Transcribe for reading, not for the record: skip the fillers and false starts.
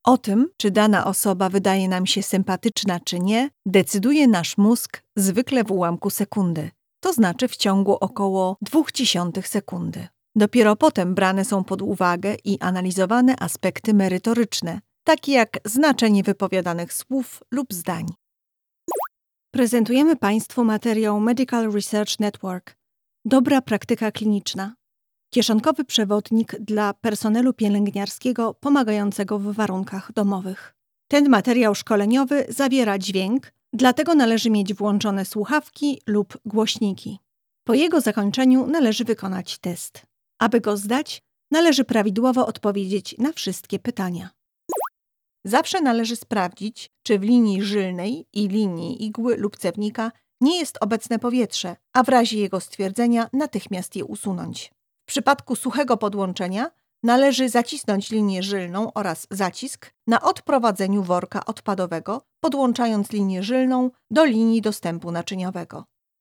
O tym, czy dana osoba wydaje nam się sympatyczna czy nie, decyduje nasz mózg zwykle w ułamku sekundy, to znaczy w ciągu około 0,2 sekundy. Dopiero potem brane są pod uwagę i analizowane aspekty merytoryczne, takie jak znaczenie wypowiadanych słów lub zdań. Prezentujemy Państwu materiał Medical Research Network. Dobra praktyka kliniczna. Kieszonkowy przewodnik dla personelu pielęgniarskiego pomagającego w warunkach domowych. Ten materiał szkoleniowy zawiera dźwięk, dlatego należy mieć włączone słuchawki lub głośniki. Po jego zakończeniu należy wykonać test. Aby go zdać, należy prawidłowo odpowiedzieć na wszystkie pytania. Zawsze należy sprawdzić, czy w linii żylnej i linii igły lub cewnika nie jest obecne powietrze, a w razie jego stwierdzenia natychmiast je usunąć. W przypadku suchego podłączenia należy zacisnąć linię żylną oraz zacisk na odprowadzeniu worka odpadowego, podłączając linię żylną do linii dostępu naczyniowego.